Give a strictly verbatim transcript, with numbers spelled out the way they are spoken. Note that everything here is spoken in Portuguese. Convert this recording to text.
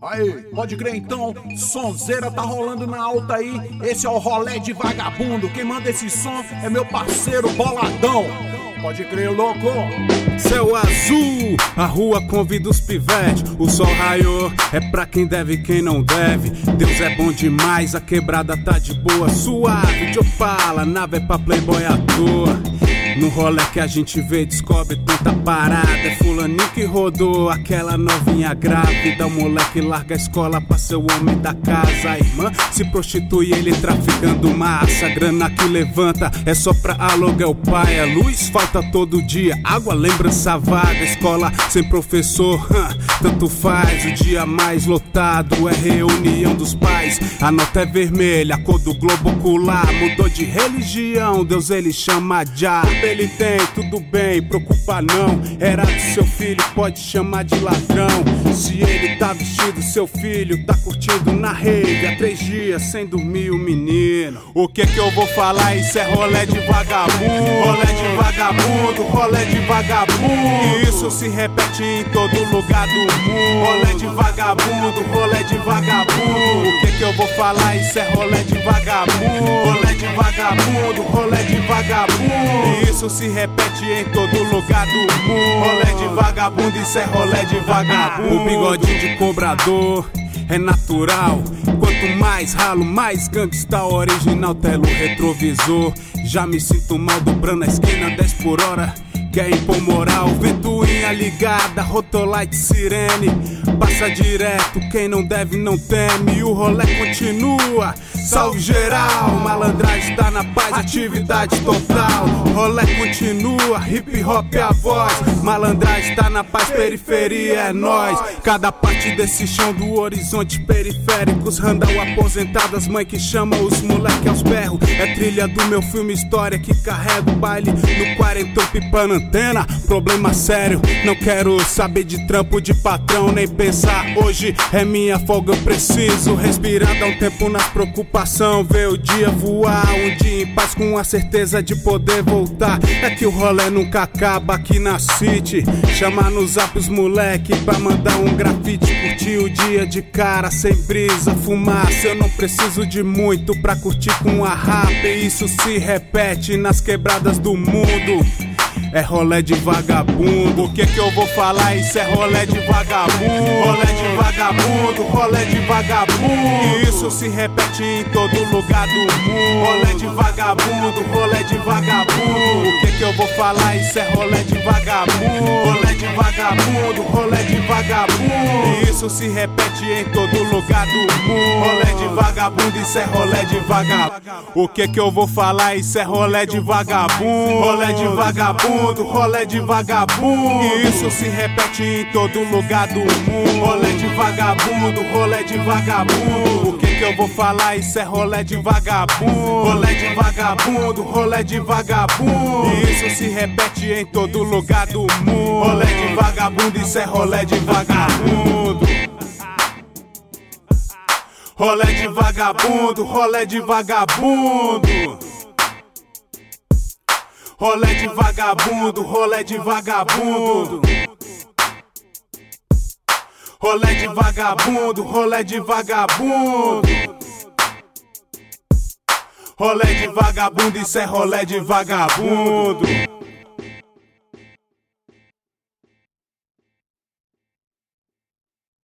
Aí, pode crer então, sonzeira tá rolando na alta aí. Esse é o rolê de vagabundo. Quem manda esse som é meu parceiro Boladão. Pode crer, louco. Céu azul, a rua convida os pivetes. O sol raiou, é pra quem deve e quem não deve. Deus é bom demais, a quebrada tá de boa. Suave, de opala, nave é pra playboy à toa. No rolê que a gente vê, descobre tanta parada. É fulaninho que rodou, aquela novinha grávida. O moleque larga a escola pra ser o homem da casa. A irmã se prostitui, ele traficando massa. Grana que levanta, é só pra alugar o pai. A luz falta todo dia, água, lembrança vaga. Escola sem professor, hum, tanto faz. O dia mais lotado é reunião dos pais. A nota é vermelha, a cor do globo ocular. Mudou de religião, Deus ele chama já. Ele tem, tudo bem, preocupa não. Era do seu filho, pode chamar de ladrão. Se ele tá vestido, seu filho tá curtindo na rede. Há três dias sem dormir o menino. O que que eu vou falar? Isso é rolê de vagabundo. Rolê de vagabundo, rolê de vagabundo. E isso se repete em todo lugar do mundo. Rolê de vagabundo, rolê de vagabundo. O que que eu vou falar? Isso é rolê de vagabundo. Rolê de vagabundo, rolê de vagabundo. E isso se repete em todo lugar do mundo. Rolê de vagabundo, isso é rolê de vagabundo. O bigodinho de cobrador é natural. Quanto mais ralo, mais gangsta original. Telo retrovisor, já me sinto mal dobrando a esquina dez por hora. Quer impor moral, ventoinha ligada, rotolite sirene. Passa direto, quem não deve não teme. O rolê continua, salve geral. Malandragem tá na paz, atividade total. Rolê continua, hip hop é a voz. Malandragem tá na paz, periferia é nós. Cada parte desse chão do horizonte periféricos. Randall aposentadas, mãe que chama os moleque aos berros. É trilha do meu filme História que carrega o baile no quarentão pipando antena. Problema sério, não quero saber de trampo de patrão, nem pensar. Hoje é minha folga, eu preciso respirar, dar um tempo na preocupação. Ver o dia voar, um dia em paz com a certeza de poder voltar. É que o rolê nunca acaba aqui na city. Chamar no zap os moleque pra mandar um grafite. Curtir o dia de cara, sem brisa, fumaça. Eu não preciso de muito pra curtir com a rap. E isso se repete nas quebradas do mundo. É rolê de vagabundo. O que que eu vou falar? Isso é rolê de vagabundo. Rolê de vagabundo, rolê de vagabundo. E isso se repete em todo lugar do mundo. Rolê de vagabundo, rolê de vagabundo. O que que eu vou falar? Isso é rolê de vagabundo. Rolê de vagabundo, rolê de vagabundo. E isso se repete em todo lugar do mundo. Rolê de vagabundo, isso é rolê de vagabundo. O que que eu vou falar? Isso é rolê de vagabundo. Rolê de vagabundo, rolê de vagabundo. E isso se repete em todo lugar do mundo. Rolê de vagabundo, rolê de vagabundo. O que que eu vou falar? Isso é rolê de vagabundo. Rolê de vagabundo, rolê de vagabundo. E isso se repete em todo lugar do mundo. Rolê de vagabundo, isso é rolê de vagabundo. Rolê de vagabundo, rolê de vagabundo. Rolê de vagabundo, rolê de vagabundo. Rolê de vagabundo, rolê de vagabundo. Rolê de vagabundo, isso é rolê de vagabundo.